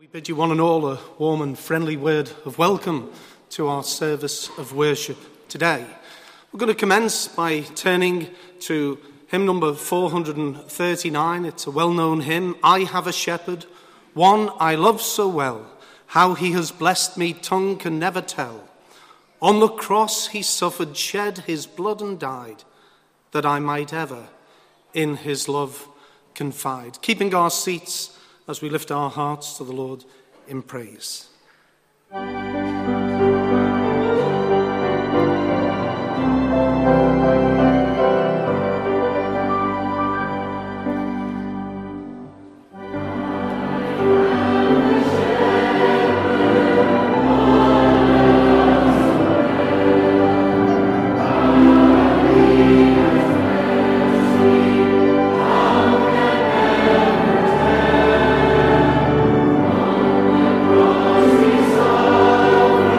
We bid you one and all a warm and friendly word of welcome to our service of worship today. We're going to commence by turning to hymn number 439. It's a well-known hymn, I Have a Shepherd, one I love so well, how he has blessed me tongue can never tell. On the cross he suffered, shed his blood and died, that I might ever in his love confide. Keeping our seats as we lift our hearts to the Lord in praise. Oh,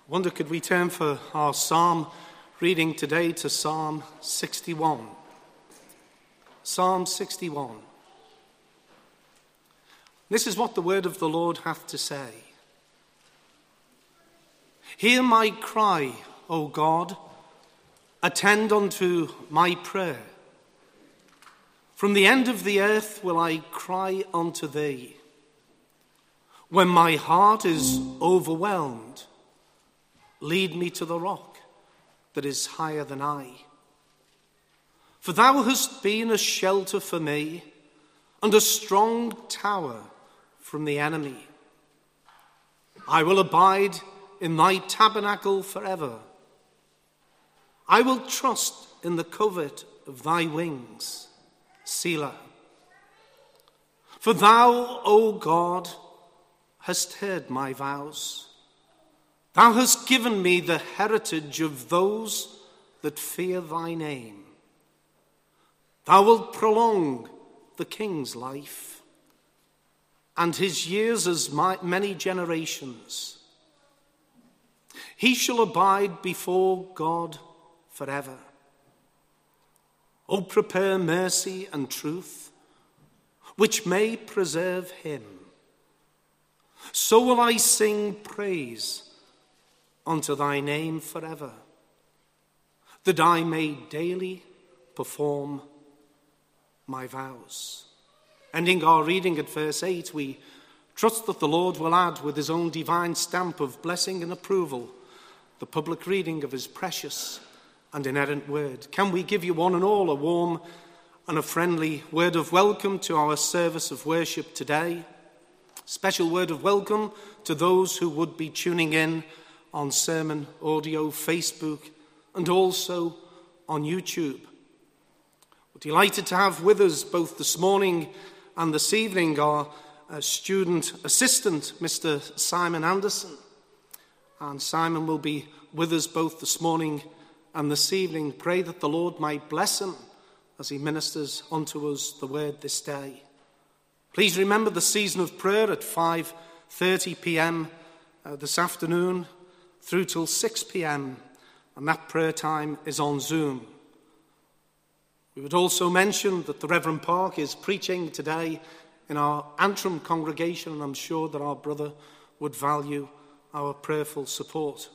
I wonder, could we turn for our psalm reading today to Psalm 61? Psalm 61. This is what the word of the Lord hath to say. Hear my cry, O God, attend unto my prayer. From the end of the earth will I cry unto thee. When my heart is overwhelmed, lead me to the rock that is higher than I. For thou hast been a shelter for me and a strong tower from the enemy. I will abide in thy tabernacle forever. I will trust in the covert of thy wings. Selah. For thou, O God, hast heard my vows. Thou hast given me the heritage of those that fear thy name. Thou wilt prolong the king's life, and his years as many generations. He shall abide before God forever. O prepare mercy and truth, which may preserve him. So will I sing praise unto thy name forever, that I may daily perform my vows. Ending our reading at verse 8, we trust that the Lord will add with his own divine stamp of blessing and approval the public reading of his precious and inerrant word. Can we give you one and all a warm and a friendly word of welcome to our service of worship today? Special word of welcome to those who would be tuning in on Sermon Audio, Facebook, and also on YouTube. We're delighted to have with us both this morning and this evening our student assistant, Mr. Simon Anderson. And Simon will be with us both this morning and this evening. Pray that the Lord might bless him as he ministers unto us the word this day. Please remember the season of prayer at 5:30 p.m. This afternoon through till 6 p.m. and that prayer time is on Zoom. We would also mention that the Reverend Park is preaching today in our Antrim congregation, and I'm sure that our brother would value our prayerful support.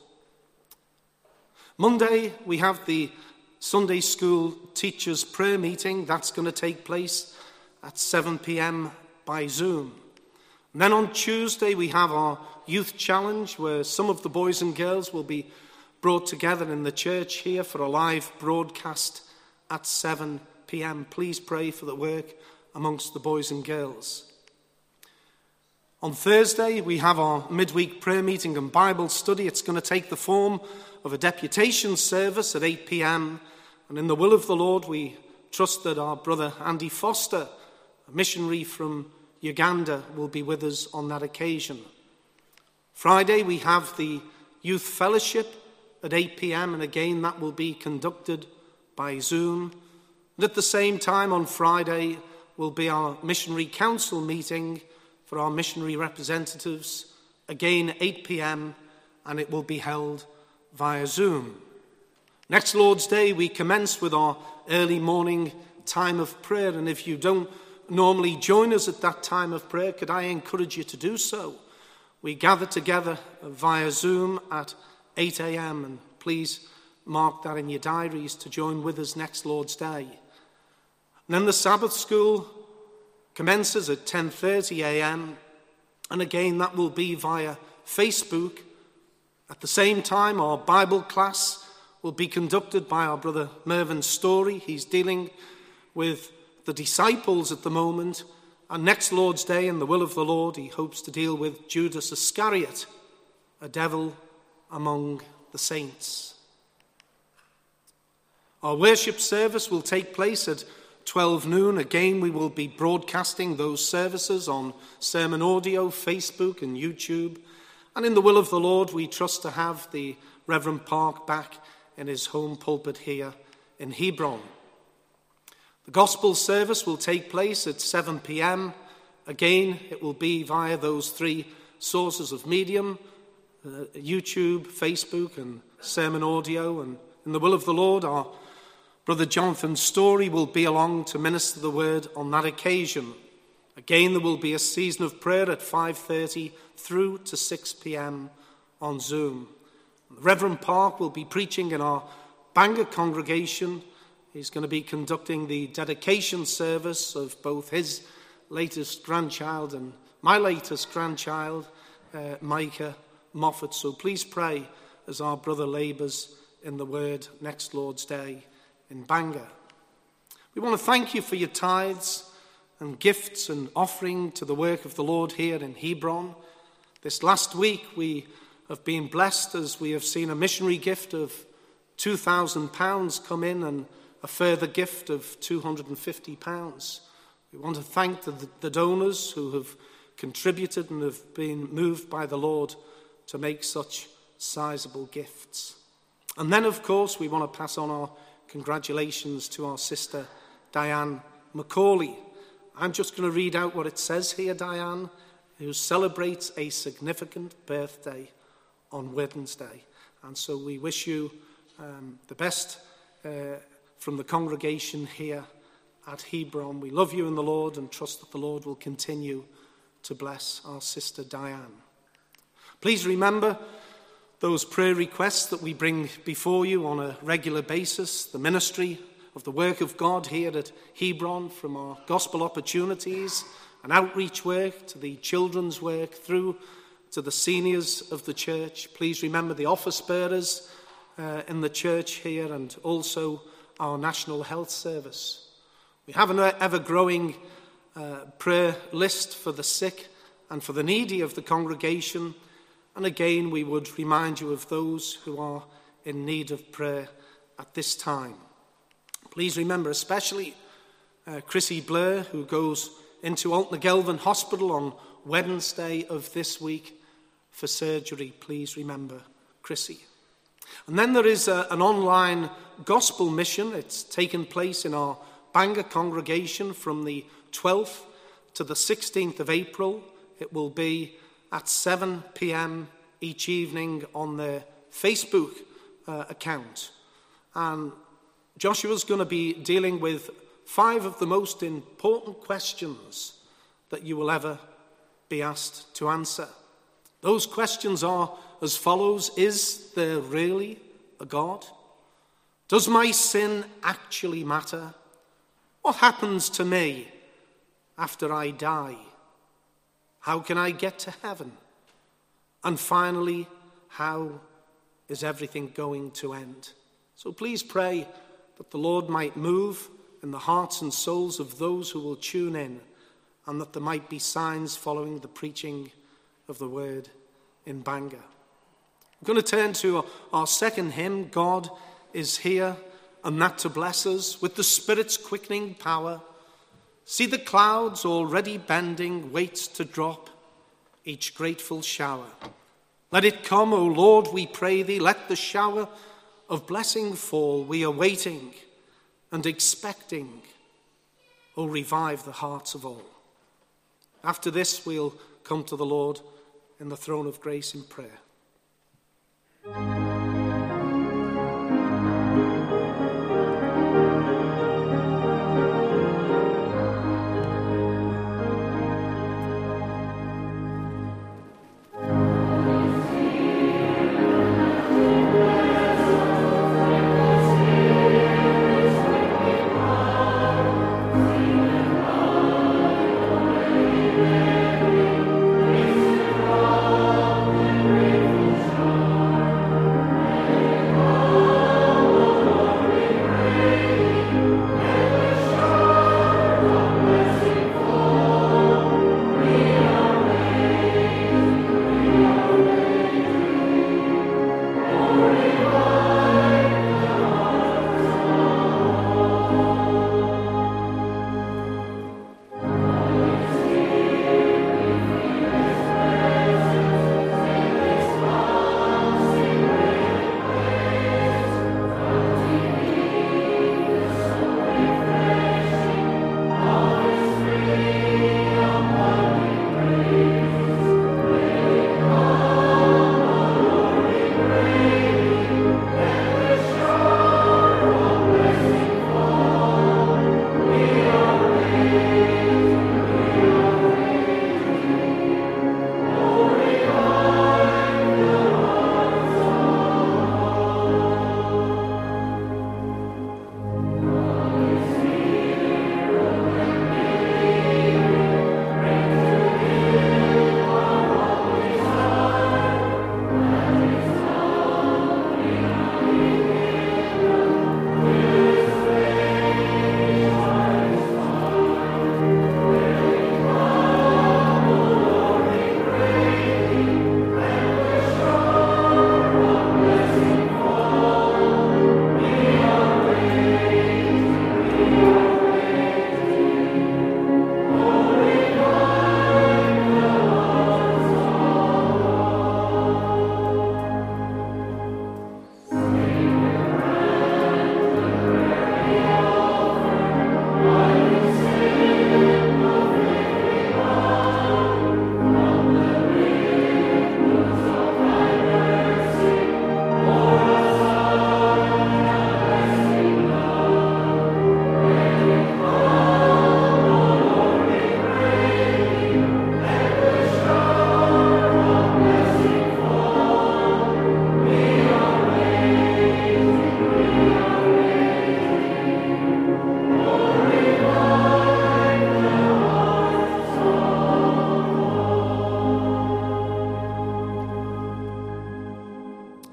Monday, we have the Sunday School Teachers' Prayer Meeting. That's going to take place at 7 p.m. by Zoom. And then on Tuesday, we have our Youth Challenge, where some of the boys and girls will be brought together in the church here for a live broadcast at 7 p.m. Please pray for the work amongst the boys and girls. On Thursday, we have our midweek prayer meeting and Bible study. It's going to take the form of a deputation service at 8 p.m. And in the will of the Lord, we trust that our brother Andy Foster, a missionary from Uganda, will be with us on that occasion. Friday, we have the Youth Fellowship at 8 p.m. and again that will be conducted by Zoom. And at the same time on Friday will be our Missionary Council meeting for our missionary representatives, again 8 p.m. and it will be held via Zoom. Next Lord's Day, we commence with our early morning time of prayer, and if you don't normally join us at that time of prayer, could I encourage you to do so? We gather together via Zoom at 8 a.m. and please mark that in your diaries to join with us next Lord's Day. And then the Sabbath School commences at 10:30 a.m. and again that will be via Facebook. At the same time, our Bible class will be conducted by our brother Mervyn Story. He's dealing with the disciples at the moment, and next Lord's Day, in the will of the Lord, he hopes to deal with Judas Iscariot, a devil among the saints. Our worship service will take place at 12 noon. Again, we will be broadcasting those services on Sermon Audio, Facebook and YouTube. And in the will of the Lord, we trust to have the Reverend Park back in his home pulpit here in Hebron. The gospel service will take place at 7 p.m. Again, it will be via those three sources of medium, YouTube, Facebook, and sermon audio. And in the will of the Lord, our Brother Jonathan Story will be along to minister the word on that occasion. Again, there will be a season of prayer at 5:30 through to 6 p.m. on Zoom. Reverend Park will be preaching in our Bangor congregation. He's going to be conducting the dedication service of both his latest grandchild and my latest grandchild, Micah Moffat. So please pray as our brother labours in the word next Lord's Day in Bangor. We want to thank you for your tithes and gifts and offering to the work of the Lord here in Hebron. This last week we have been blessed as we have seen a missionary gift of £2,000 come in and a further gift of £250. We want to thank the donors who have contributed and have been moved by the Lord to make such sizable gifts. And then, of course, we want to pass on our congratulations to our sister Diane Macaulay. I'm just going to read out what it says here, Diane, who celebrates a significant birthday on Wednesday. And so we wish you the best from the congregation here at Hebron. We love you in the Lord and trust that the Lord will continue to bless our sister Diane. Please remember those prayer requests that we bring before you on a regular basis, the ministry of the work of God here at Hebron, from our gospel opportunities and outreach work to the children's work through to the seniors of the church. Please remember the office bearers in the church here and also our National Health Service. We have an ever-growing prayer list for the sick and for the needy of the congregation. And again, we would remind you of those who are in need of prayer at this time. Please remember especially Chrissy Blair, who goes into Altnagelvin Hospital on Wednesday of this week for surgery. Please remember Chrissy. And then there is an online gospel mission. It's taken place in our Bangor congregation from the 12th to the 16th of April. It will be at 7 p.m. each evening on their Facebook account. And Joshua's going to be dealing with 5 of the most important questions that you will ever be asked to answer. Those questions are as follows: is there really a God? Does my sin actually matter? What happens to me after I die? How can I get to heaven? And finally, how is everything going to end? So please pray that the Lord might move in the hearts and souls of those who will tune in, and that there might be signs following the preaching of the word in Bangor. We're going to turn to our second hymn, God is Here, and that to bless us with the Spirit's quickening power. See the clouds already bending, waits to drop each grateful shower. Let it come, O Lord, we pray thee, let the shower of blessing fall. We are waiting and expecting. O revive the hearts of all. After this, we'll come to the Lord in the throne of grace in prayer. Amen.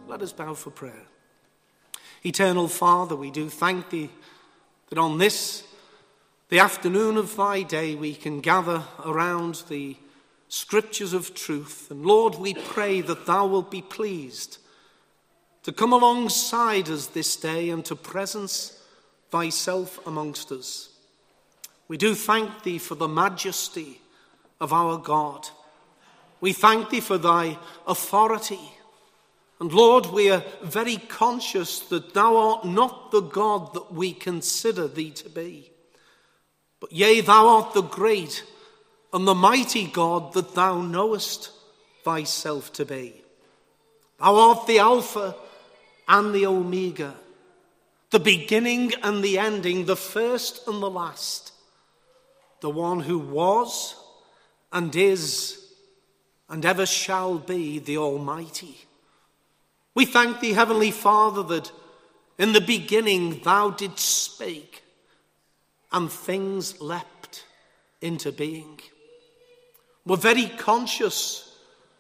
let us bow for prayer. Eternal Father, we do thank thee that on this, the afternoon of thy day, we can gather around the scriptures of truth. And Lord, we pray that thou wilt be pleased to come alongside us this day and to presence thyself amongst us. We do thank thee for the majesty of our God. We thank thee for thy authority. And Lord, we are very conscious that thou art not the God that we consider thee to be. But yea, thou art the great and the mighty God that thou knowest thyself to be. Thou art the Alpha and the Omega, the beginning and the ending, the first and the last, the one who was and is and ever shall be, the Almighty. We thank thee, Heavenly Father, that in the beginning thou didst speak and things leapt into being. We're very conscious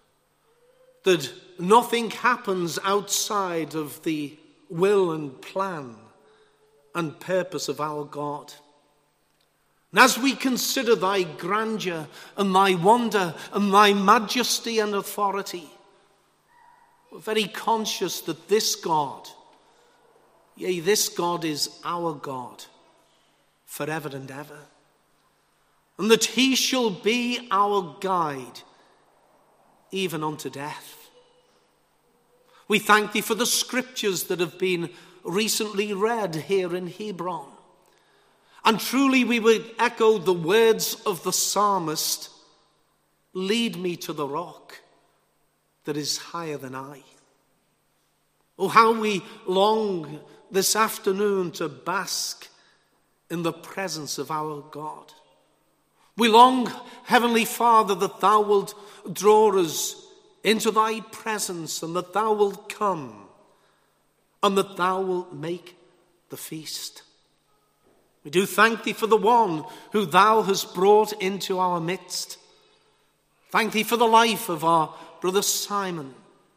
that nothing happens outside of the will and plan and purpose of our God. And as we consider thy grandeur and thy wonder and thy majesty and authority, we're very conscious that this God, yea, this God is our God forever and ever, and that he shall be our guide even unto death. We thank thee for the scriptures that have been recently read here in Hebron. And truly we would echo the words of the psalmist, lead me to the rock that is higher than I. Oh, how we long this afternoon to bask in the presence of our God. We long, Heavenly Father, that thou wilt draw us into thy presence and that thou wilt come and that thou wilt make the feast. We do thank thee for the one who thou hast brought into our midst. Thank thee for the life of our brother Simon.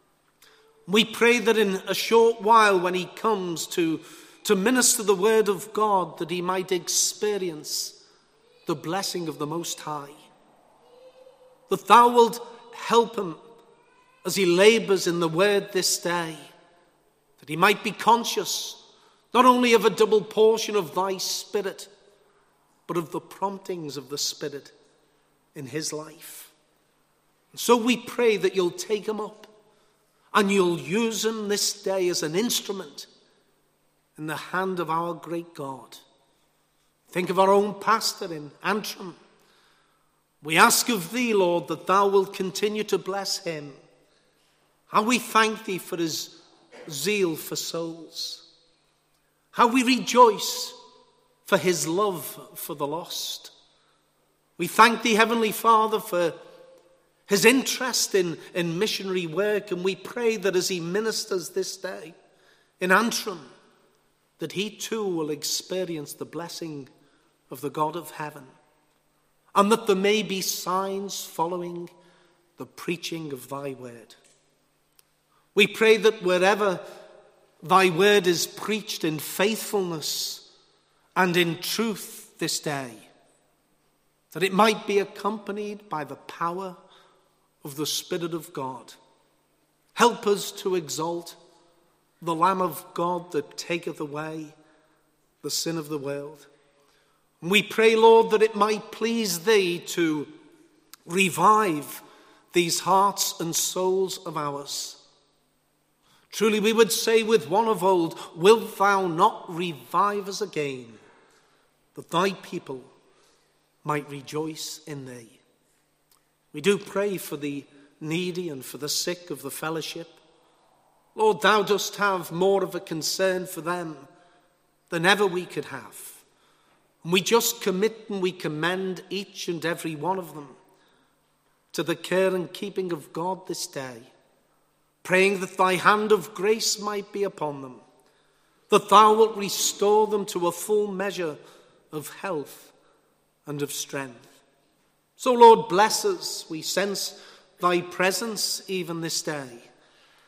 We pray that in a short while when he comes to minister the word of God, that he might experience the blessing of the Most High. That thou wilt help him as he labors in the word this day, that he might be conscious not only of a double portion of thy Spirit, but of the promptings of the Spirit in his life. And so we pray that you'll take him up and you'll use him this day as an instrument in the hand of our great God. Think of our own pastor in Antrim. We ask of thee, Lord, that thou wilt continue to bless him. How we thank thee for his zeal for souls. How we rejoice for his love for the lost. We thank thee, Heavenly Father, for his interest in missionary work, and we pray that as he ministers this day in Antrim, that he too will experience the blessing of the God of heaven, and that there may be signs following the preaching of thy word. We pray that wherever thy word is preached in faithfulness and in truth this day, that it might be accompanied by the power of the Spirit of God. Help us to exalt the Lamb of God that taketh away the sin of the world. And we pray, Lord, that it might please thee to revive these hearts and souls of ours. Truly we would say with one of old, wilt thou not revive us again, that thy people might rejoice in thee. We do pray for the needy and for the sick of the fellowship. Lord, thou dost have more of a concern for them than ever we could have. And we just commit and we commend each and every one of them to the care and keeping of God this day, praying that thy hand of grace might be upon them, that thou wilt restore them to a full measure of health and of strength. So, Lord, bless us. We sense thy presence even this day.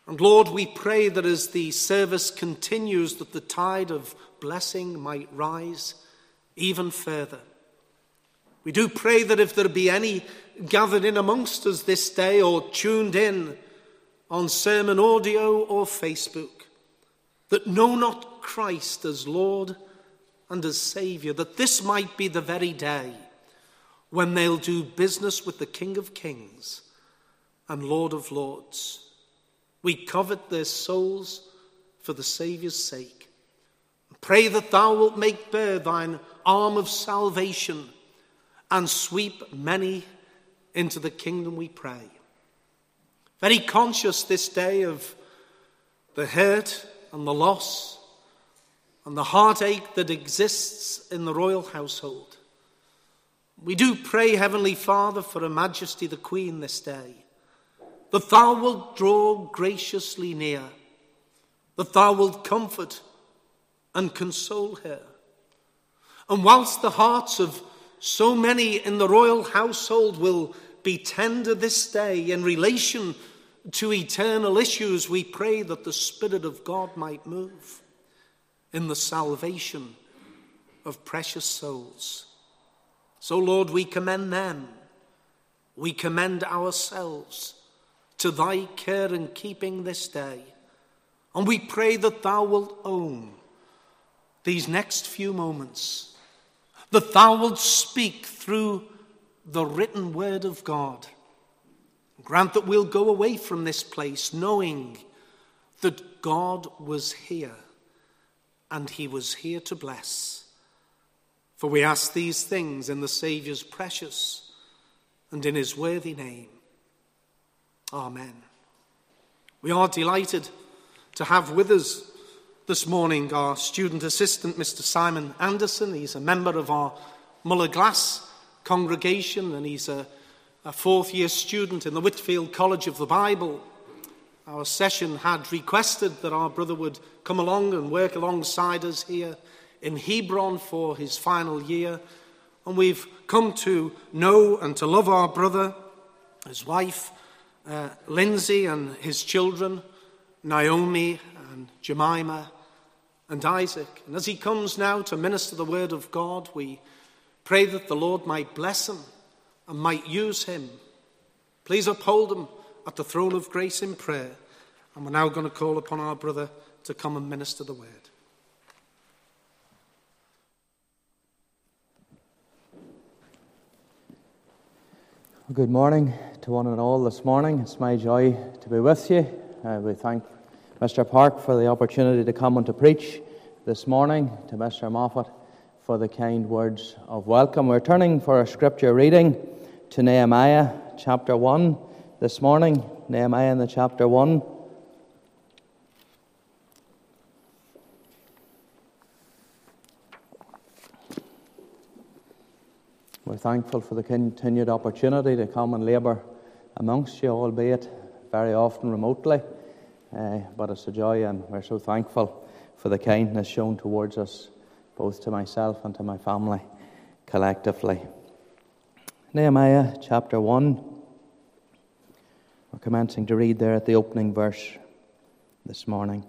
And Lord, we pray that as the service continues, that the tide of blessing might rise even further. We do pray that if there be any gathered in amongst us this day or tuned in on sermon audio or Facebook, that know not Christ as Lord and as Saviour, that this might be the very day when they'll do business with the King of Kings and Lord of Lords. We covet their souls for the Saviour's sake. Pray that thou wilt make bare thine arm of salvation and sweep many into the kingdom, we pray. Very conscious this day of the hurt and the loss and the heartache that exists in the royal household. We do pray, Heavenly Father, for Her Majesty the Queen this day, that thou wilt draw graciously near, that thou wilt comfort and console her. And whilst the hearts of so many in the royal household will be tender this day in relation to eternal issues, we pray that the Spirit of God might move in the salvation of precious souls. So, Lord, we commend them, we commend ourselves to thy care and keeping this day. And we pray that thou wilt own these next few moments, that thou wilt speak through the written word of God. Grant that we'll go away from this place knowing that God was here and he was here to bless. For we ask these things in the Saviour's precious and in his worthy name. Amen. We are delighted to have with us this morning our student assistant, Mr. Simon Anderson. He's a member of our Muller Glass congregation, and he's a fourth-year student in the Whitfield College of the Bible. Our session had requested that our brother would come along and work alongside us here in Hebron for his final year. And we've come to know and to love our brother, his wife, Lindsay, and his children, Naomi and Jemima and Isaac. And as he comes now to minister the word of God, we pray that the Lord might bless him and might use him. Please uphold him at the throne of grace in prayer. And we're now going to call upon our brother to come and minister the word. Good morning to one and all this morning. It's my joy to be with you. We thank Mr. Park for the opportunity to come and to preach this morning, to Mr. Moffat for the kind words of welcome. We're turning for our scripture reading to Nehemiah chapter 1 this morning. Nehemiah in the chapter 1. We're thankful for the continued opportunity to come and labour amongst you, albeit very often remotely. But it's a joy, and we're so thankful for the kindness shown towards us, both to myself and to my family collectively. Nehemiah chapter 1. We're commencing to read there at the opening verse this morning.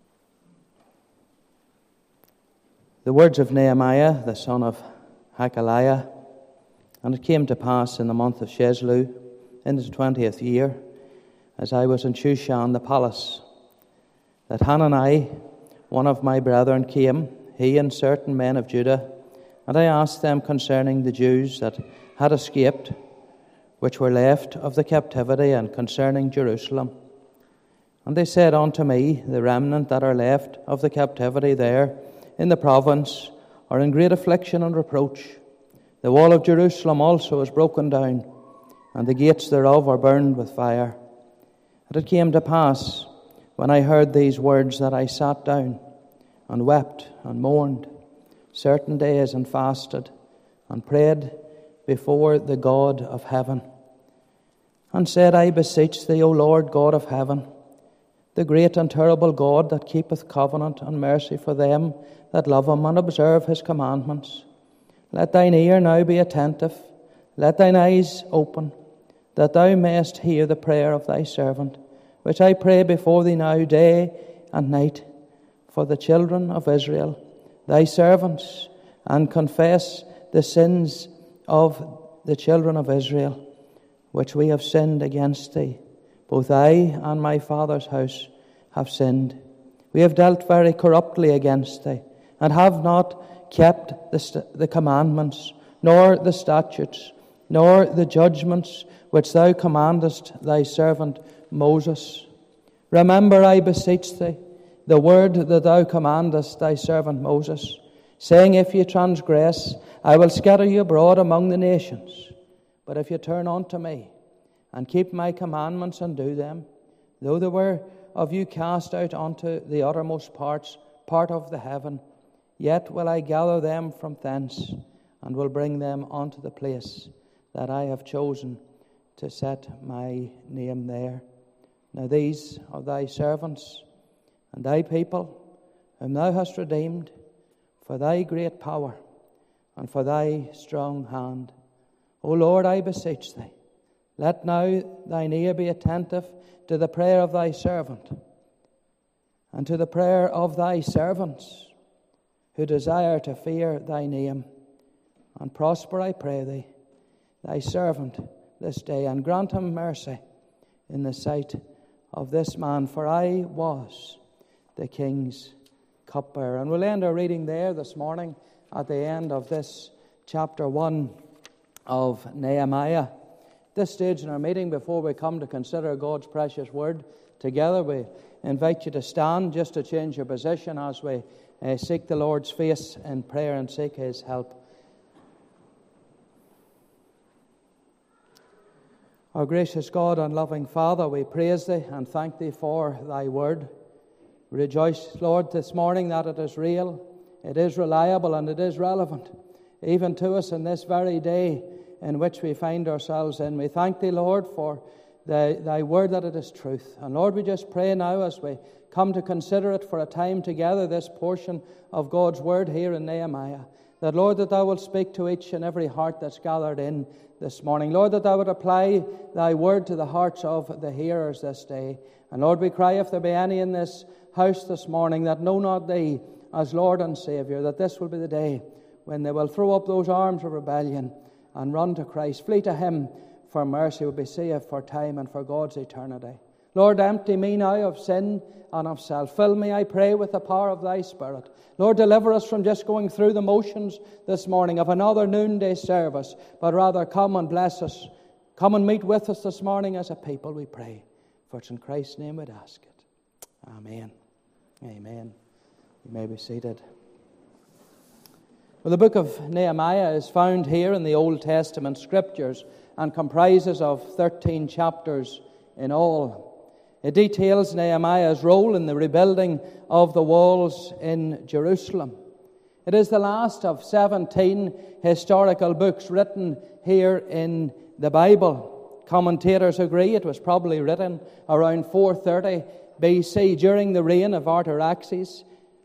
The words of Nehemiah, the son of Hakaliah. And it came to pass in the month of Chisleu, in the 20th year, as I was in Shushan the palace, that Hanani, one of my brethren, came, he and certain men of Judah, and I asked them concerning the Jews that had escaped, which were left of the captivity, and concerning Jerusalem. And they said unto me, the remnant that are left of the captivity there in the province are in great affliction and reproach. The wall of Jerusalem also is broken down, and the gates thereof are burned with fire. And it came to pass, when I heard these words, that I sat down and wept and mourned certain days, and fasted and prayed before the God of heaven, and said, I beseech thee, O Lord God of heaven, the great and terrible God that keepeth covenant and mercy for them that love him and observe his commandments, let thine ear now be attentive, let thine eyes open, that thou mayest hear the prayer of thy servant, which I pray before thee now day and night for the children of Israel, thy servants, and confess the sins of the children of Israel, which we have sinned against thee. Both I and my father's house have sinned. We have dealt very corruptly against thee, and have not kept the commandments, nor the statutes, nor the judgments which thou commandest thy servant Moses. Remember, I beseech thee, the word that thou commandest thy servant Moses, saying, if ye transgress, I will scatter you abroad among the nations. But if you turn unto me, and keep my commandments and do them, though they were of you cast out unto the uttermost part of the heaven, yet will I gather them from thence, and will bring them unto the place that I have chosen to set my name there. Now these are thy servants, and thy people, whom thou hast redeemed, for thy great power, and for thy strong hand. O Lord, I beseech thee, let now thine ear be attentive to the prayer of thy servant, and to the prayer of thy servants, who desire to fear thy name. And prosper, I pray thee, thy servant this day, and grant him mercy in the sight of this man, for I was the king's cupbearer. And we'll end our reading there this morning at the end of this chapter 1 of Nehemiah. At this stage in our meeting, before we come to consider God's precious word together, we invite you to stand just to change your position as we seek the Lord's face in prayer and seek his help. Our gracious God and loving Father, we praise thee and thank thee for thy word. We rejoice, Lord, this morning that it is real, it is reliable, and it is relevant, even to us in this very day in which we find ourselves in. We thank thee, Lord, for thy word, that it is truth. And Lord, we just pray now as we come to consider it for a time together, this portion of God's word here in Nehemiah, that, Lord, that thou wilt speak to each and every heart that's gathered in this morning. Lord, that thou would apply thy word to the hearts of the hearers this day. And Lord, we cry, if there be any in this house this morning that know not thee as Lord and Saviour, that this will be the day when they will throw up those arms of rebellion and run to Christ, flee to him for mercy, will be saved for time and for God's eternity. Lord, empty me now of sin and of self. Fill me, I pray, with the power of thy Spirit. Lord, deliver us from just going through the motions this morning of another noonday service, but rather come and bless us. Come and meet with us this morning as a people, we pray. For it's in Christ's name we'd ask it. Amen. Amen. You may be seated. Well, the book of Nehemiah is found here in the Old Testament Scriptures and comprises of 13 chapters in all. It details Nehemiah's role in the rebuilding of the walls in Jerusalem. It is the last of 17 historical books written here in the Bible. Commentators agree it was probably written around 430 BC during the reign of Artaxerxes,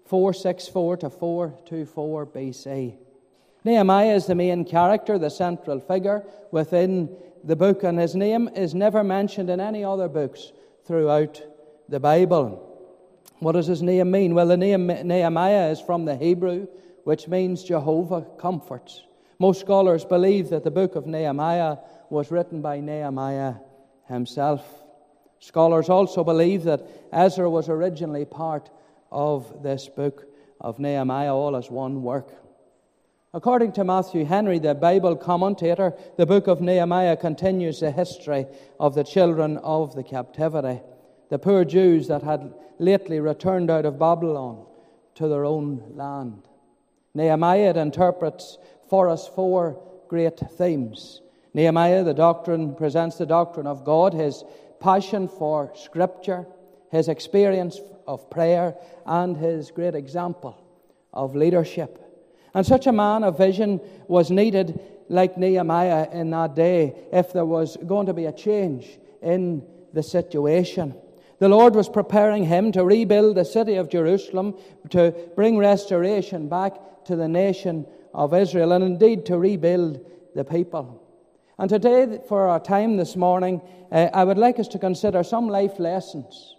464 to 424 BC. Nehemiah is the main character, the central figure within the book, and his name is never mentioned in any other books throughout the Bible. What does his name mean? Well, the name Nehemiah is from the Hebrew, which means Jehovah comforts. Most scholars believe that the book of Nehemiah was written by Nehemiah himself. Scholars also believe that Ezra was originally part of this book of Nehemiah, all as one work. According to Matthew Henry, the Bible commentator, the book of Nehemiah continues the history of the children of the captivity, the poor Jews that had lately returned out of Babylon to their own land. Nehemiah interprets for us four great themes. Nehemiah, presents the doctrine of God, his passion for Scripture, his experience of prayer, and his great example of leadership. And such a man of vision was needed like Nehemiah in that day if there was going to be a change in the situation. The Lord was preparing him to rebuild the city of Jerusalem, to bring restoration back to the nation of Israel, and indeed to rebuild the people. And today, for our time this morning, I would like us to consider some life lessons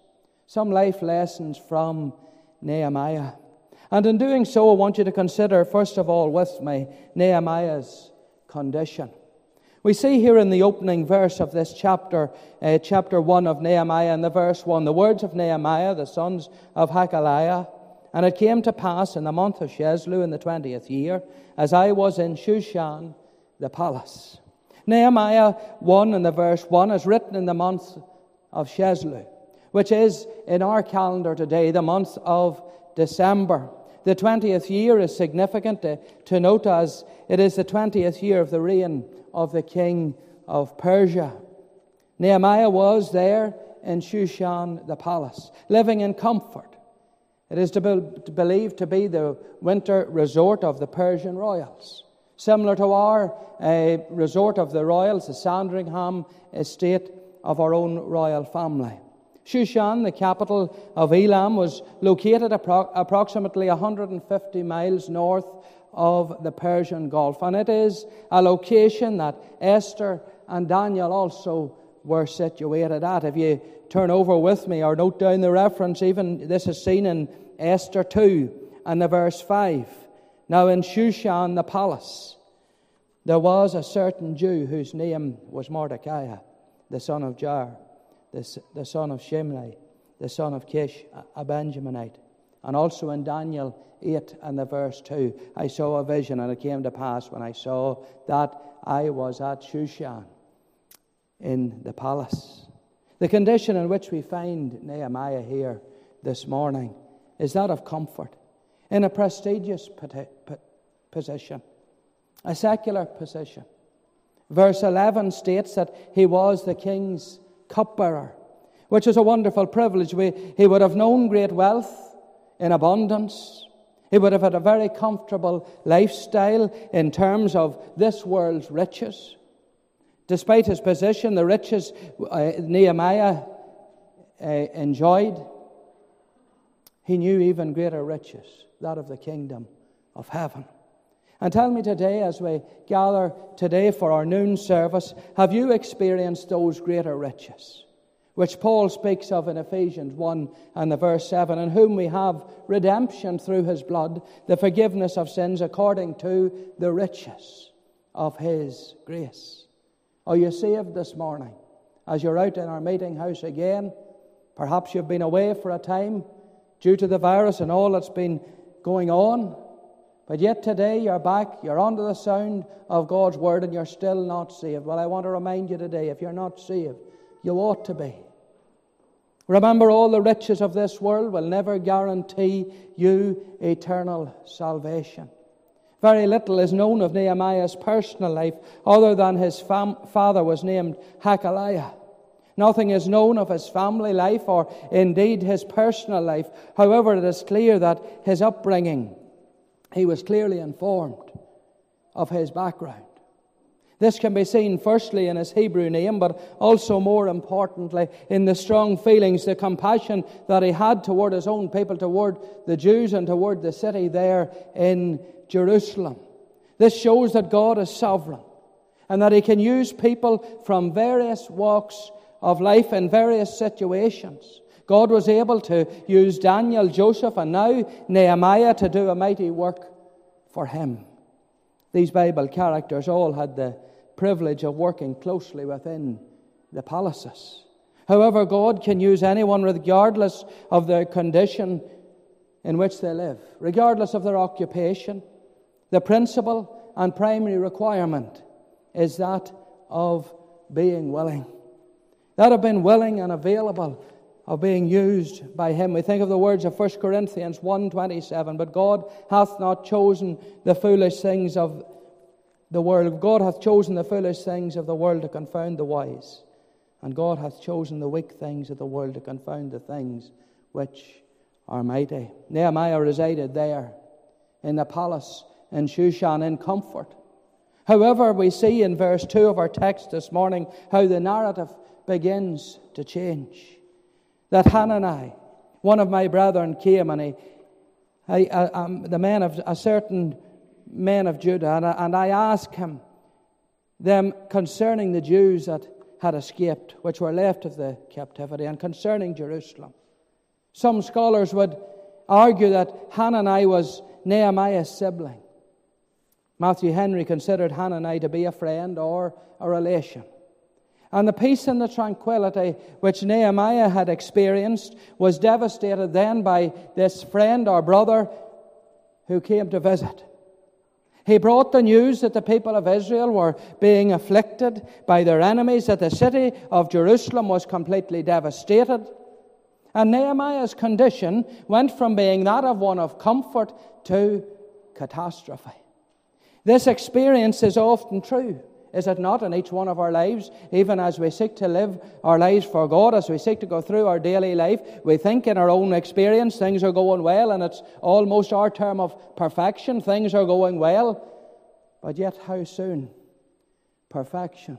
from Nehemiah. And in doing so, I want you to consider, first of all, with me, Nehemiah's condition. We see here in the opening verse of this chapter 1 of Nehemiah, in the verse 1, the words of Nehemiah, the sons of Hakaliah. And it came to pass in the month of Shesleu in the 20th year, as I was in Shushan, the palace. Nehemiah 1 in the verse 1 is written in the month of Shesleu, which is in our calendar today the month of December. The 20th year is significant to note, as it is the 20th year of the reign of the king of Persia. Nehemiah was there in Shushan the palace, living in comfort. It is believed to be the winter resort of the Persian royals, similar to our resort of the royals, the Sandringham estate of our own royal family. Shushan, the capital of Elam, was located approximately 150 miles north of the Persian Gulf, and it is a location that Esther and Daniel also were situated at. If you turn over with me or note down the reference, even this is seen in Esther 2 and the verse 5. Now in Shushan the palace there was a certain Jew whose name was Mordecai, the son of Jair, the son of Shimei, the son of Kish, a Benjaminite. And also in Daniel 8 and the verse 2, I saw a vision, and it came to pass when I saw that I was at Shushan in the palace. The condition in which we find Nehemiah here this morning is that of comfort, in a prestigious position, a secular position. Verse 11 states that he was the king's cupbearer, which is a wonderful privilege. He would have known great wealth in abundance. He would have had a very comfortable lifestyle in terms of this world's riches. Despite his position, the riches Nehemiah enjoyed, he knew even greater riches, that of the kingdom of heaven. And tell me today, as we gather today for our noon service, have you experienced those greater riches, which Paul speaks of in Ephesians 1 and the verse 7, in whom we have redemption through his blood, the forgiveness of sins according to the riches of his grace? Are you saved this morning? As you're out in our meeting house again, perhaps you've been away for a time due to the virus and all that's been going on, but yet today you're back, you're under the sound of God's word, and you're still not saved. Well, I want to remind you today, if you're not saved, you ought to be. Remember, all the riches of this world will never guarantee you eternal salvation. Very little is known of Nehemiah's personal life other than his father was named Hakaliah. Nothing is known of his family life or indeed his personal life. However, it is clear that his upbringing, he was clearly informed of his background. This can be seen firstly in his Hebrew name, but also more importantly in the strong feelings, the compassion that he had toward his own people, toward the Jews and toward the city there in Jerusalem. This shows that God is sovereign and that he can use people from various walks of life in various situations. God was able to use Daniel, Joseph, and now Nehemiah to do a mighty work for him. These Bible characters all had the privilege of working closely within the palaces. However, God can use anyone regardless of their condition in which they live, regardless of their occupation. The principal and primary requirement is that of being willing. That of being willing and available, of being used by him. We think of the words of 1 Corinthians 1:27, but God hath not chosen the foolish things of the world. God hath chosen the foolish things of the world to confound the wise. And God hath chosen the weak things of the world to confound the things which are mighty. Nehemiah resided there in the palace in Shushan in comfort. However, we see in verse 2 of our text this morning how the narrative begins to change. That Hanani, one of my brethren, came, and the men of a certain men of Judah, and I asked him them concerning the Jews that had escaped, which were left of the captivity, and concerning Jerusalem. Some scholars would argue that Hanani was Nehemiah's sibling. Matthew Henry considered Hanani to be a friend or a relation. And the peace and the tranquility which Nehemiah had experienced was devastated then by this friend or brother who came to visit. He brought the news that the people of Israel were being afflicted by their enemies, that the city of Jerusalem was completely devastated. And Nehemiah's condition went from being that of one of comfort to catastrophe. This experience is often true, is it not, in each one of our lives? Even as we seek to live our lives for God, as we seek to go through our daily life, we think in our own experience things are going well, and it's almost our term of perfection. Things are going well. But yet how soon perfection,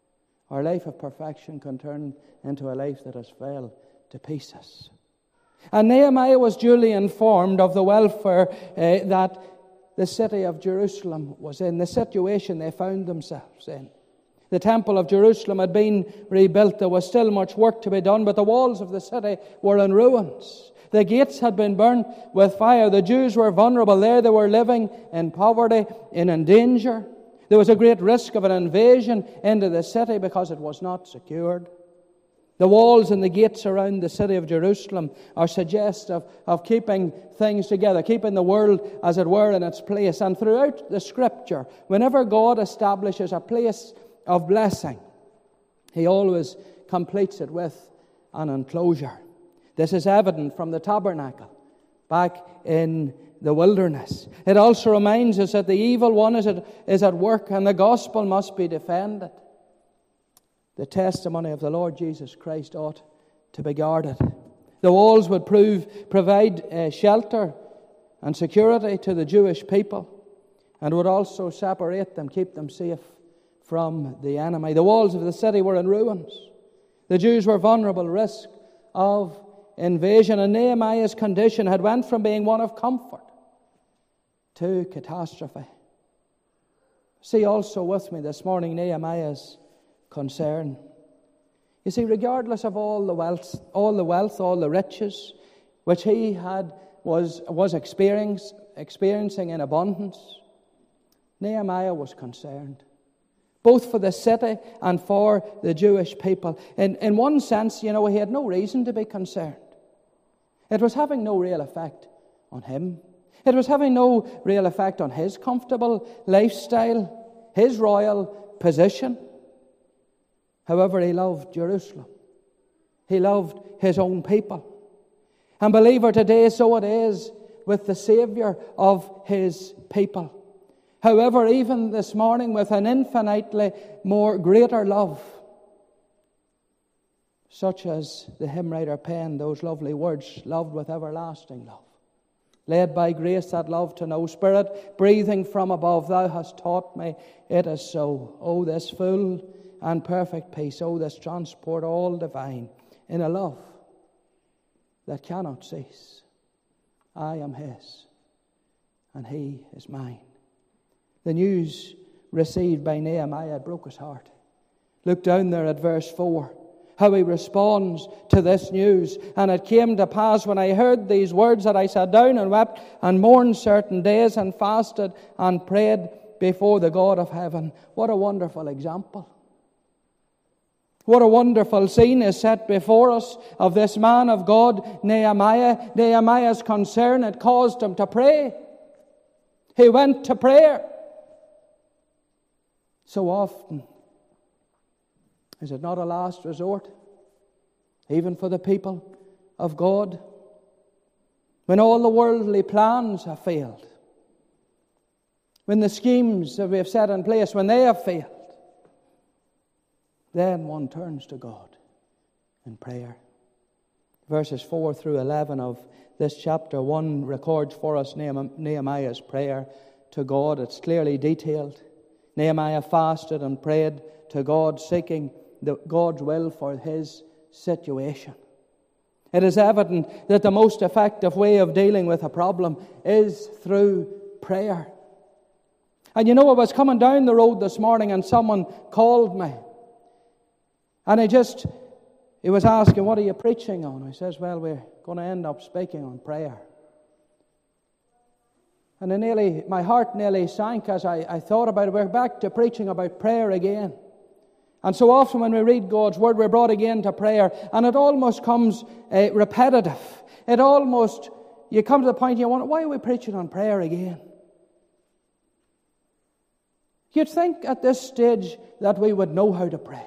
our life of perfection, can turn into a life that has fell to pieces. And Nehemiah was duly informed of the welfare that the city of Jerusalem was in, the situation they found themselves in. The temple of Jerusalem had been rebuilt. There was still much work to be done, but the walls of the city were in ruins. The gates had been burnt with fire. The Jews were vulnerable there. They were living in poverty and in danger. There was a great risk of an invasion into the city because it was not secured. The walls and the gates around the city of Jerusalem are suggestive of keeping things together, keeping the world, as it were, in its place. And throughout the Scripture, whenever God establishes a place of blessing, He always completes it with an enclosure. This is evident from the tabernacle back in the wilderness. It also reminds us that the evil one is at work, and the gospel must be defended. The testimony of the Lord Jesus Christ ought to be guarded. The walls would provide shelter and security to the Jewish people, and would also separate them, keep them safe from the enemy. The walls of the city were in ruins. The Jews were vulnerable, risk of invasion, and Nehemiah's condition had went from being one of comfort to catastrophe. See also with me this morning Nehemiah's concern. You see, regardless of all the wealth, all the riches which he was experiencing in abundance, Nehemiah was concerned, both for the city and for the Jewish people. In one sense, he had no reason to be concerned. It was having no real effect on him. It was having no real effect on his comfortable lifestyle, his royal position. However, he loved Jerusalem. He loved his own people. And believer, today so it is with the Saviour of his people. However, even this morning with an infinitely more greater love, such as the hymn writer penned those lovely words, loved with everlasting love. Led by grace that love to know, Spirit breathing from above, Thou hast taught me it is so. Oh, this full and perfect peace, oh, this transport all divine, in a love that cannot cease. I am His, and He is mine. The news received by Nehemiah broke his heart. Look down there at verse 4, how he responds to this news. And it came to pass when I heard these words that I sat down and wept and mourned certain days and fasted and prayed before the God of heaven. What a wonderful example. What a wonderful scene is set before us of this man of God, Nehemiah. Nehemiah's concern had caused him to pray. He went to prayer. So often, is it not a last resort, even for the people of God? When all the worldly plans have failed, when the schemes that we have set in place, when they have failed, then one turns to God in prayer. Verses 4 through 11 of this chapter 1 records for us Nehemiah's prayer to God. It's clearly detailed. Nehemiah fasted and prayed to God, seeking God's will for his situation. It is evident that the most effective way of dealing with a problem is through prayer. And you know, I was coming down the road this morning and someone called me. And he was asking, what are you preaching on? I says, well, we're going to end up speaking on prayer. And my heart nearly sank as I thought about it. We're back to preaching about prayer again. And so often when we read God's Word, we're brought again to prayer. And it almost comes repetitive. You come to the point you wonder, why are we preaching on prayer again? You'd think at this stage that we would know how to pray.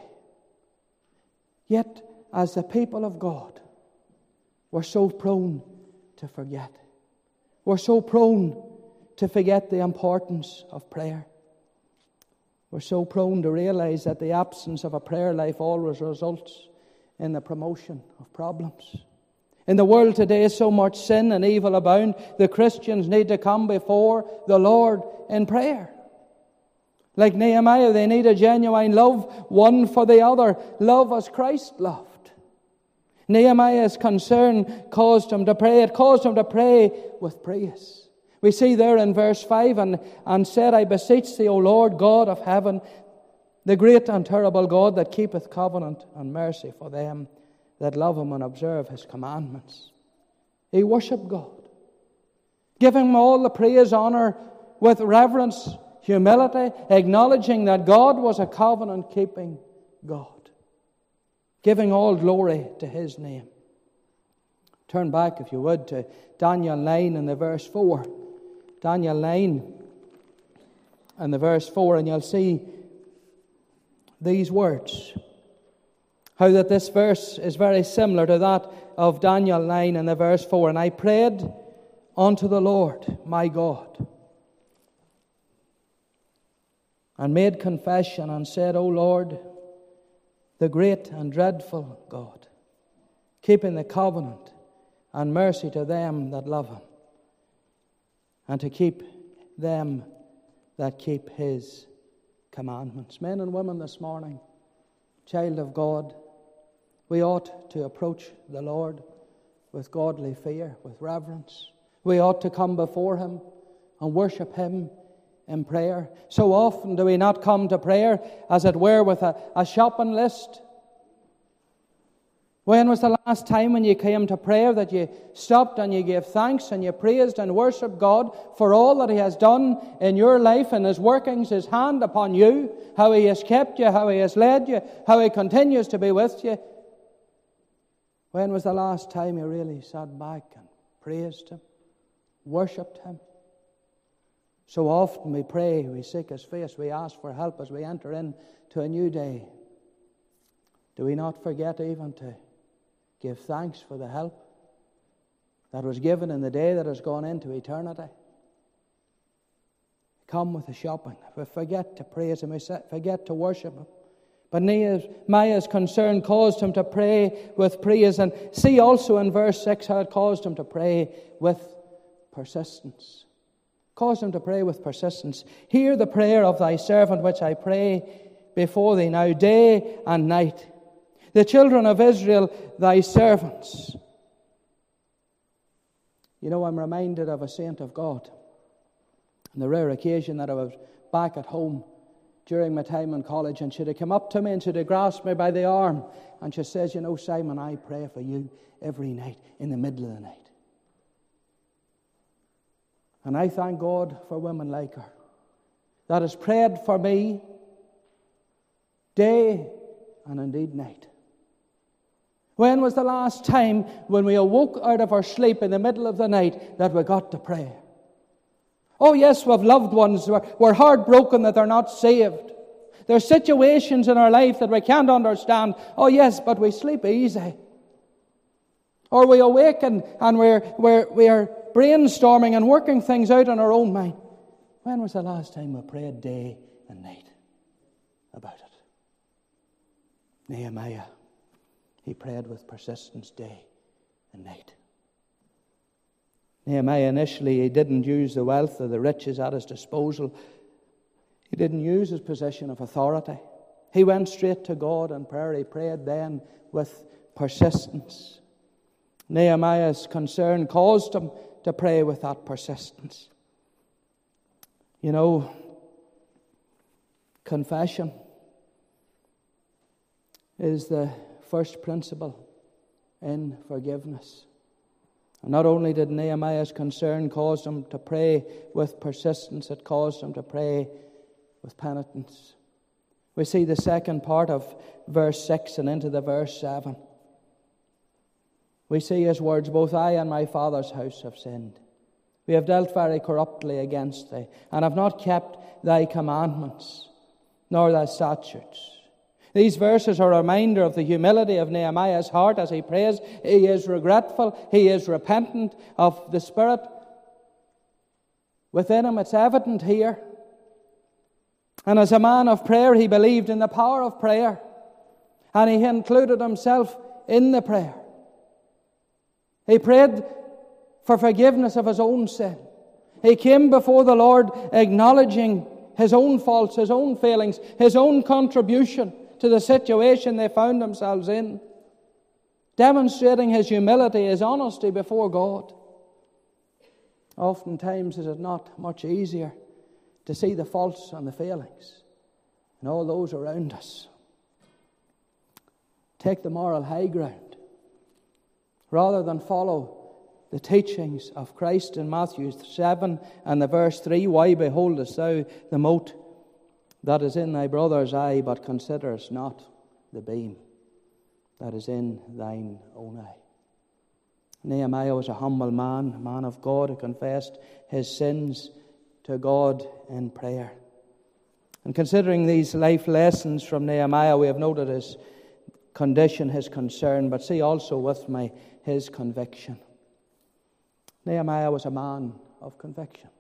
Yet, as the people of God, we're so prone to forget. We're so prone to forget the importance of prayer. We're so prone to realize that the absence of a prayer life always results in the promotion of problems. In the world today, so much sin and evil abound. The Christians need to come before the Lord in prayer. Like Nehemiah, they need a genuine love, one for the other. Love as Christ loved. Nehemiah's concern caused him to pray. It caused him to pray with praise. We see there in verse 5, and said, I beseech thee, O Lord God of heaven, the great and terrible God that keepeth covenant and mercy for them that love him and observe his commandments. He worshipped God, giving him all the praise, honor, with reverence, humility, acknowledging that God was a covenant-keeping God, giving all glory to his name. Turn back, if you would, to Daniel 9 and the verse 4. Daniel 9 and the verse 4, and you'll see these words. How that this verse is very similar to that of Daniel 9 and the verse 4. And I prayed unto the Lord my God, and made confession, and said, O Lord, the great and dreadful God, keeping the covenant and mercy to them that love him, and to keep them that keep his commandments. Men and women this morning, child of God, we ought to approach the Lord with godly fear, with reverence. We ought to come before him and worship him in prayer. So often do we not come to prayer, as it were, with a shopping list. When was the last time when you came to prayer that you stopped and you gave thanks and you praised and worshipped God for all that he has done in your life and his workings, his hand upon you, how he has kept you, how he has led you, how he continues to be with you? When was the last time you really sat back and praised him, worshipped him? So often we pray, we seek his face, we ask for help as we enter into a new day. Do we not forget even to give thanks for the help that was given in the day that has gone into eternity? Come with the shopping. We forget to praise him, we forget to worship him. But Nehemiah's concern caused him to pray with praise. And see also in verse 6 how it caused him to pray with persistence. Caused him to pray with persistence. Hear the prayer of thy servant which I pray before thee now day and night. The children of Israel, thy servants. You know, I'm reminded of a saint of God. On the rare occasion that I was back at home during my time in college, and she'd have come up to me and she'd have grasped me by the arm, and she says, you know, Simon, I pray for you every night in the middle of the night. And I thank God for women like her that has prayed for me day and indeed night. When was the last time when we awoke out of our sleep in the middle of the night that we got to pray? Oh yes, we have loved ones. We're heartbroken that they're not saved. There's situations in our life that we can't understand. Oh yes, but we sleep easy. Or we awaken and we are brainstorming and working things out in our own mind. When was the last time we prayed day and night about it? Nehemiah, he prayed with persistence day and night. Nehemiah initially, he didn't use the wealth or the riches at his disposal. He didn't use his position of authority. He went straight to God in prayer. He prayed then with persistence. Nehemiah's concern caused him to pray with that persistence. You know, Confession is the first principle in forgiveness. And not only did Nehemiah's concern cause him to pray with persistence, it caused him to pray with penitence. We see the second part of verse 6 and into the verse 7. We see his words, "Both I and my father's house have sinned. We have dealt very corruptly against thee, and have not kept thy commandments, nor thy statutes." These verses are a reminder of the humility of Nehemiah's heart as he prays. He is regretful. He is repentant of the spirit within him. It's evident here. And as a man of prayer, he believed in the power of prayer. And he included himself in the prayer. He prayed for forgiveness of his own sin. He came before the Lord acknowledging his own faults, his own failings, his own contribution to the situation they found themselves in, demonstrating his humility, his honesty before God. Oftentimes is it not much easier to see the faults and the failings in all those around us. Take the moral high ground rather than follow the teachings of Christ in Matthew 7 and the verse 3. "Why beholdest thou the mote that is in thy brother's eye, but considerest not the beam that is in thine own eye?" Nehemiah was a humble man, a man of God who confessed his sins to God in prayer. And considering these life lessons from Nehemiah, we have noted his condition, his concern, but see also with me his conviction. Nehemiah was a man of conviction.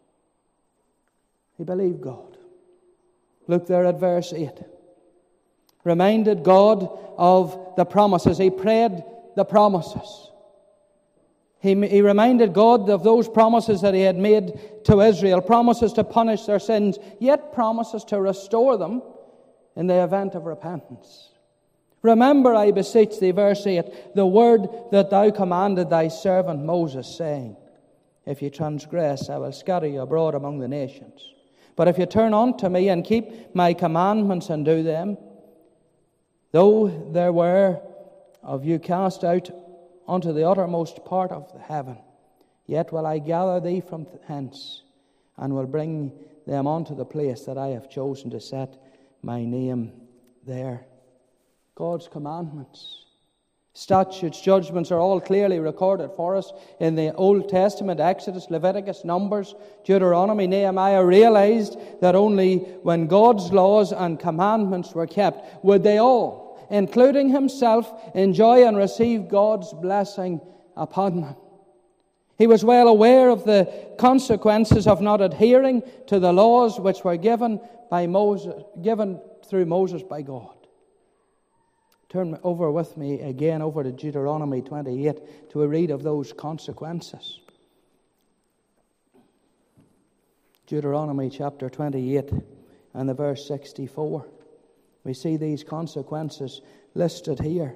He believed God. Look there at verse 8. Reminded God of the promises. He prayed the promises. He reminded God of those promises that he had made to Israel. Promises to punish their sins, yet promises to restore them in the event of repentance. "Remember, I beseech thee," verse 8, "the word that thou commanded thy servant Moses, saying, If ye transgress, I will scatter you abroad among the nations. But if you turn unto me and keep my commandments and do them, though there were of you cast out unto the uttermost part of the heaven, yet will I gather thee from hence, and will bring them unto the place that I have chosen to set my name there." God's commandments, statutes, judgments are all clearly recorded for us in the Old Testament: Exodus, Leviticus, Numbers, Deuteronomy. Nehemiah realized that only when God's laws and commandments were kept would they all, including himself, enjoy and receive God's blessing upon them. He was well aware of the consequences of not adhering to the laws which were given through Moses by God. Turn over with me again over to Deuteronomy 28 to read of those consequences. Deuteronomy chapter 28 and the verse 64. We see these consequences listed here.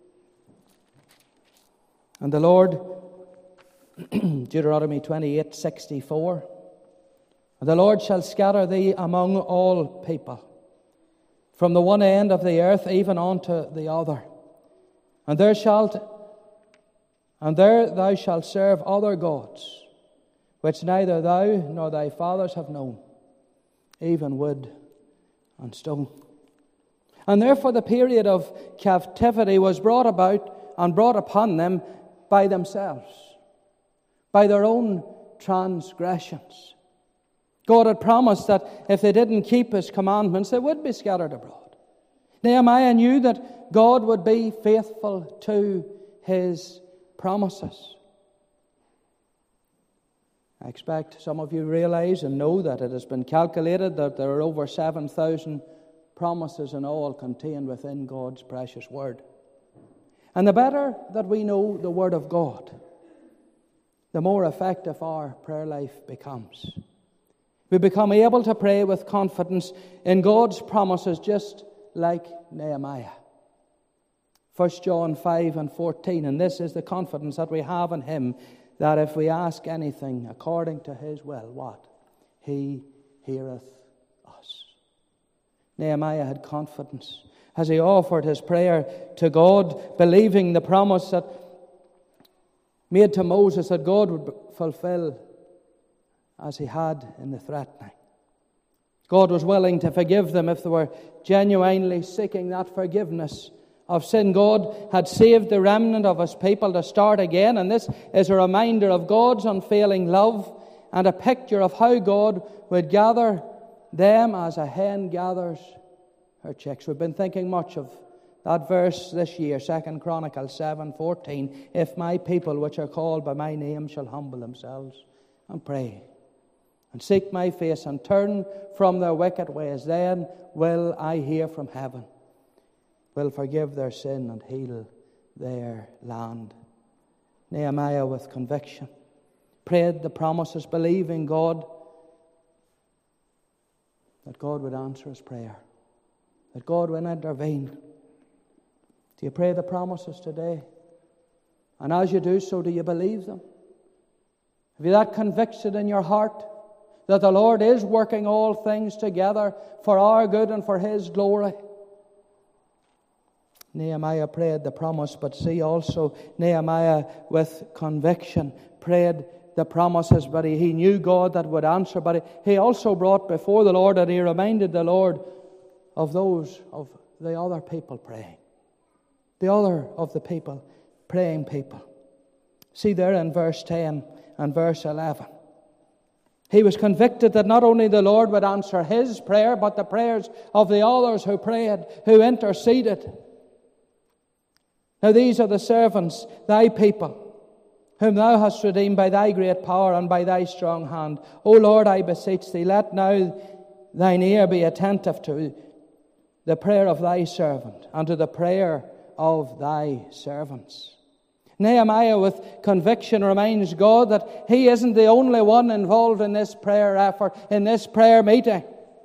And the Lord, Deuteronomy 28:64, "The Lord shall scatter thee among all people, from the one end of the earth even unto the other. And there thou shalt serve other gods, which neither thou nor thy fathers have known, even wood and stone." And therefore the period of captivity was brought about and brought upon them by themselves, by their own transgressions. God had promised that if they didn't keep his commandments, they would be scattered abroad. Nehemiah knew that God would be faithful to his promises. I expect some of you realize and know that it has been calculated that there are over 7,000 promises in all contained within God's precious word. And the better that we know the word of God, the more effective our prayer life becomes. We become able to pray with confidence in God's promises, just like Nehemiah. 1 John 5:14, and this is the confidence that we have in him, that if we ask anything according to his will, what? He heareth us. Nehemiah had confidence as he offered his prayer to God, believing the promise that made to Moses that God would fulfill as he had in the threatening. God was willing to forgive them if they were genuinely seeking that forgiveness of sin. God had saved the remnant of his people to start again, and this is a reminder of God's unfailing love and a picture of how God would gather them as a hen gathers her chicks. We've been thinking much of that verse this year, 2 Chronicles 7:14. If my people which are called by my name shall humble themselves and pray and seek my face and turn from their wicked ways, then will I hear from heaven, will forgive their sin and heal their land. Nehemiah, with conviction, prayed the promises, believing God, that God would answer his prayer, that God would intervene. Do you pray the promises today? And as you do so, do you believe them? Have you that conviction in your heart that the Lord is working all things together for our good and for his glory? Nehemiah prayed the promise, but see also Nehemiah with conviction prayed the promises, but he knew God that would answer, but he also brought before the Lord, and he reminded the Lord of those of the other people praying. The other of the people, praying people. See there in verse 10 and verse 11. He was convicted that not only the Lord would answer his prayer, but the prayers of the others who prayed, who interceded. Now these are the servants, thy people, whom thou hast redeemed by thy great power and by thy strong hand. O Lord, I beseech thee, let now thine ear be attentive to the prayer of thy servant and to the prayer of thy servants. Nehemiah, with conviction, reminds God that he isn't the only one involved in this prayer effort, in this prayer meeting.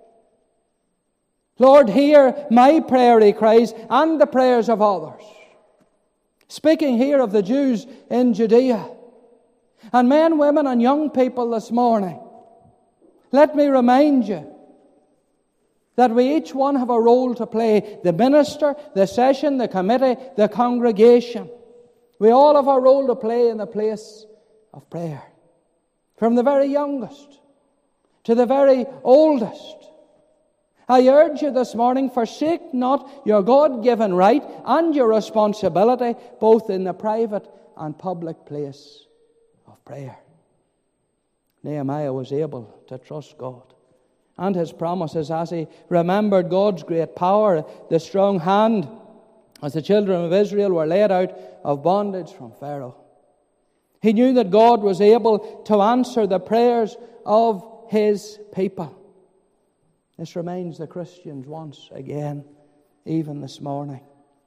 Lord, hear my prayer, he cries, and the prayers of others. Speaking here of the Jews in Judea. And men, women, and young people this morning, let me remind you that we each one have a role to play. The minister, the session, the committee, the congregation. We all have a role to play in the place of prayer. From the very youngest to the very oldest. I urge you this morning, forsake not your God-given right and your responsibility, both in the private and public place of prayer. Nehemiah was able to trust God and his promises as he remembered God's great power, the strong hand, as the children of Israel were led out of bondage from Pharaoh. He knew that God was able to answer the prayers of his people. This reminds the Christians once again, even this morning.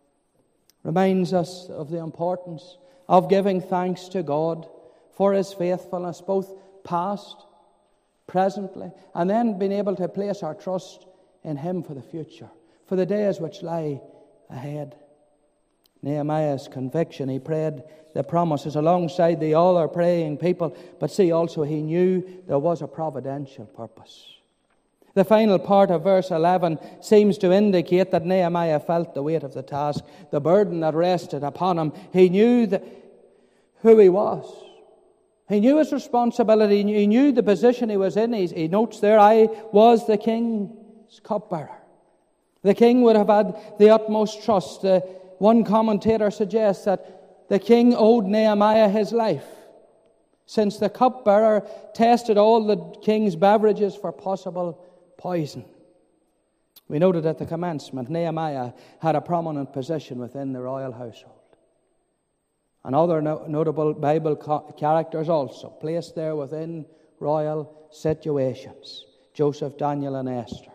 Reminds us of the importance of giving thanks to God for his faithfulness, both past, presently, and then being able to place our trust in him for the future, for the days which lie ahead. Nehemiah's conviction, he prayed the promises alongside the other praying people, but see also he knew there was a providential purpose. The final part of verse 11 seems to indicate that Nehemiah felt the weight of the task, the burden that rested upon him. He knew who he was. He knew his responsibility. He knew the position he was in. He notes there, I was the king's cupbearer. The king would have had the utmost trust. One commentator suggests that the king owed Nehemiah his life, since the cupbearer tested all the king's beverages for possible poison. We noted at the commencement, Nehemiah had a prominent position within the royal household. And other notable Bible characters also placed there within royal situations. Joseph, Daniel, and Esther.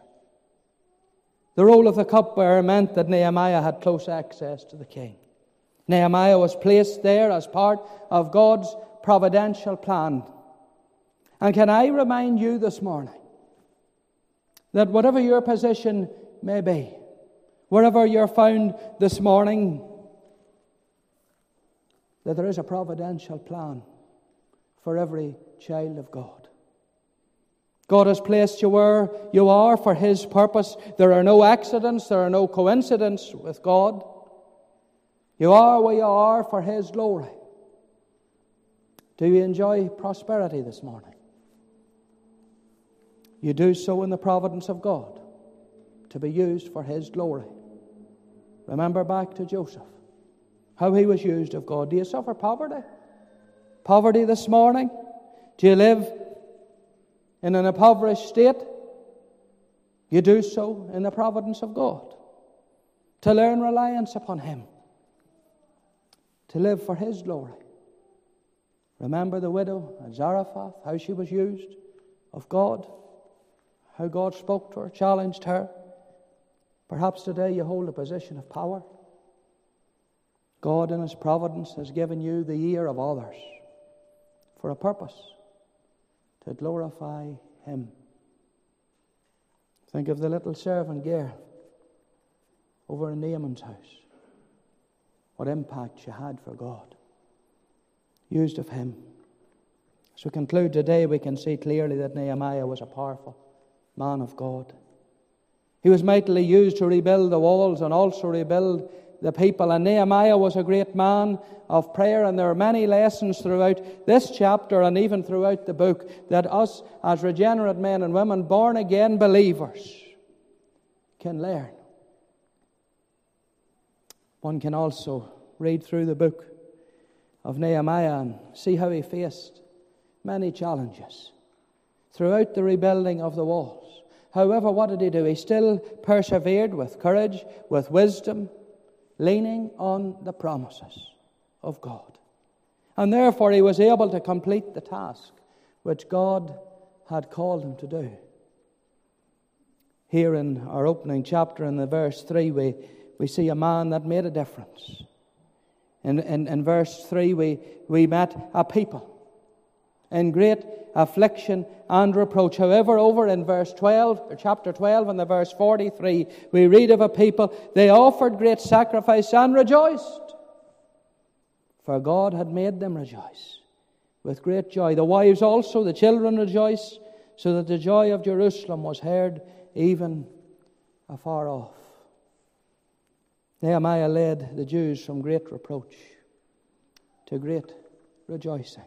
The role of the cupbearer meant that Nehemiah had close access to the king. Nehemiah was placed there as part of God's providential plan. And can I remind you this morning that whatever your position may be, wherever you're found this morning, that there is a providential plan for every child of God. God has placed you where you are for His purpose. There are no accidents, there are no coincidences with God. You are where you are for His glory. Do you enjoy prosperity this morning? You do so in the providence of God, to be used for His glory. Remember back to Joseph, how he was used of God. Do you suffer poverty? Poverty this morning? Do you live in an impoverished state? You do so in the providence of God, to learn reliance upon Him, to live for His glory. Remember the widow at Zarephath, how she was used of God, how God spoke to her, challenged her. Perhaps today you hold a position of power. God in His providence has given you the ear of others for a purpose, to glorify Him. Think of the little servant girl over in Naaman's house. What impact she had for God. Used of Him. As we conclude today, we can see clearly that Nehemiah was a powerful man of God. He was mightily used to rebuild the walls and also rebuild the people. And Nehemiah was a great man of prayer, and there are many lessons throughout this chapter and even throughout the book that us as regenerate men and women, born again believers, can learn. One can also read through the book of Nehemiah and see how he faced many challenges throughout the rebuilding of the walls. However, what did he do? He still persevered with courage, with wisdom, leaning on the promises of God. And therefore he was able to complete the task which God had called him to do. Here in our opening chapter, in the verse 3, we see a man that made a difference. In verse 3, we met a people in great affliction and reproach. However, over in verse 12, or chapter 12, and the verse 43, we read of a people, they offered great sacrifice and rejoiced, for God had made them rejoice with great joy. The wives also, the children rejoiced, so that the joy of Jerusalem was heard even afar off. Nehemiah led the Jews from great reproach to great rejoicing.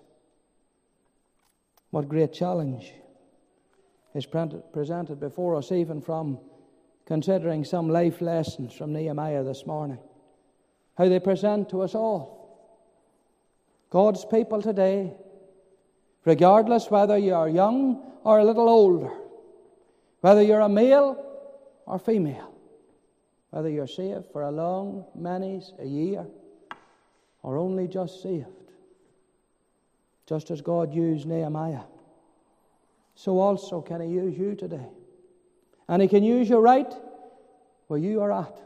What great challenge is presented before us, even from considering some life lessons from Nehemiah this morning. How they present to us all. God's people today, regardless whether you are young or a little older, whether you're a male or female, whether you're saved for a long, many's a year, or only just saved, just as God used Nehemiah, so also can He use you today. And He can use you right where you are at.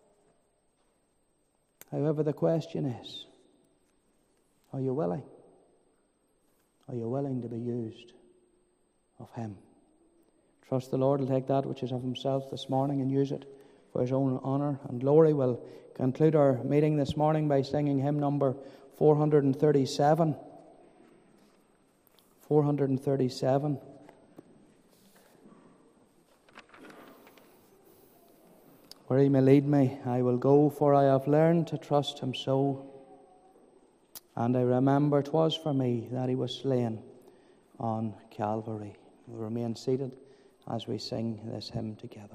However, the question is, are you willing? Are you willing to be used of Him? Trust the Lord will take that which is of Himself this morning and use it for His own honour and glory. We'll conclude our meeting this morning by singing hymn number 437. 437. Where He may lead me, I will go, for I have learned to trust Him so. And I remember 'twas for me that He was slain on Calvary. We'll remain seated as we sing this hymn together.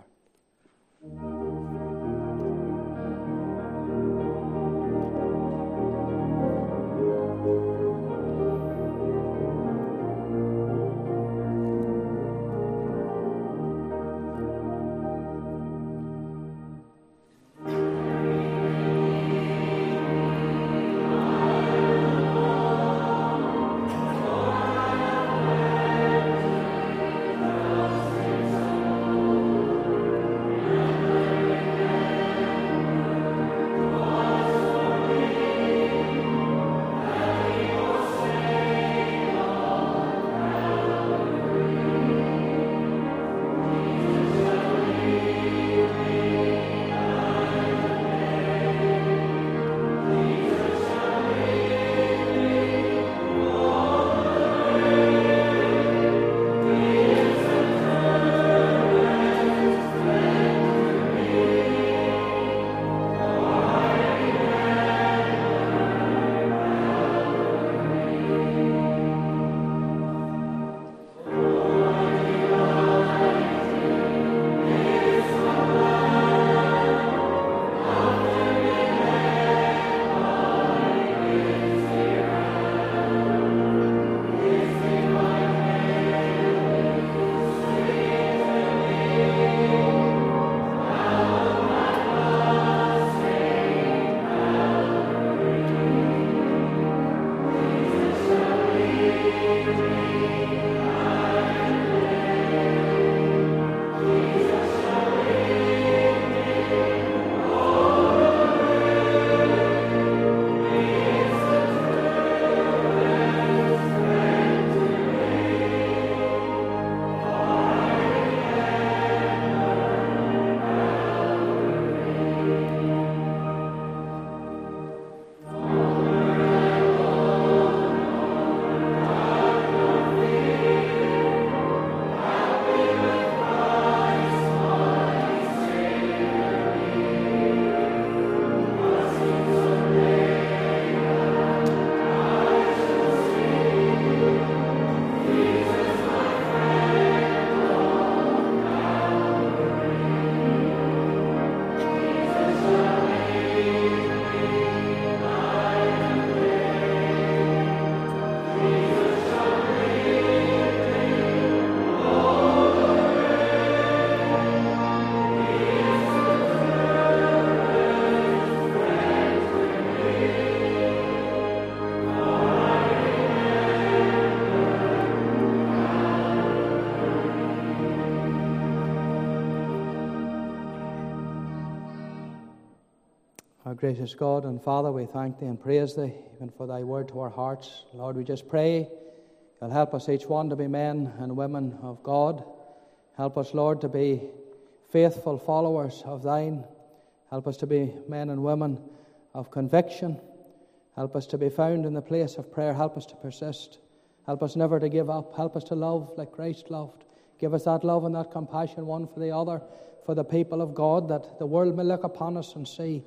Our gracious God and Father, we thank Thee and praise Thee even for Thy word to our hearts. Lord, we just pray You'll help us each one to be men and women of God. Help us, Lord, to be faithful followers of Thine. Help us to be men and women of conviction. Help us to be found in the place of prayer. Help us to persist. Help us never to give up. Help us to love like Christ loved. Give us that love and that compassion one for the other, for the people of God, that the world may look upon us and see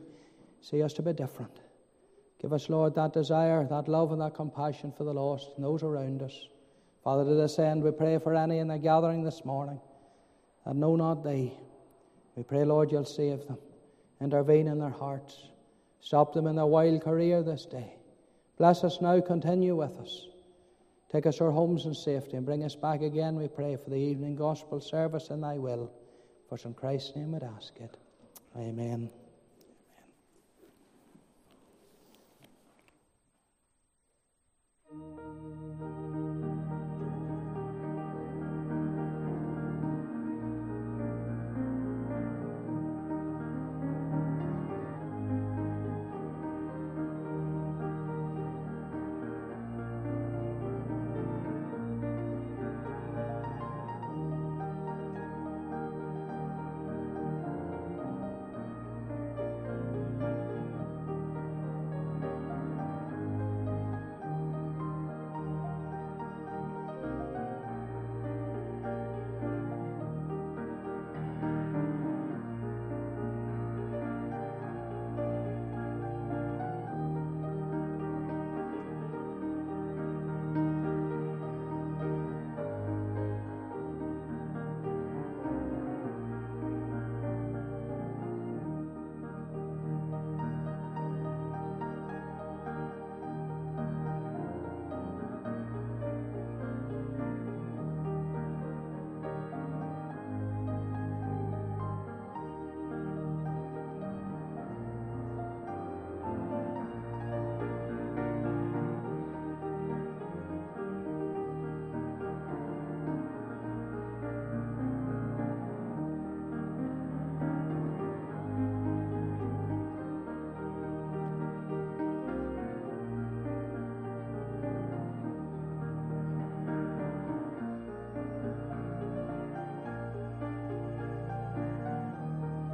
us to be different. Give us, Lord, that desire, that love and that compassion for the lost and those around us. Father, to this end, we pray for any in the gathering this morning that know not Thee. We pray, Lord, You'll save them. Intervene in their hearts. Stop them in their wild career this day. Bless us now, continue with us. Take us our homes in safety and bring us back again, we pray, for the evening gospel service in Thy will. For in Christ's name we'd ask it. Amen.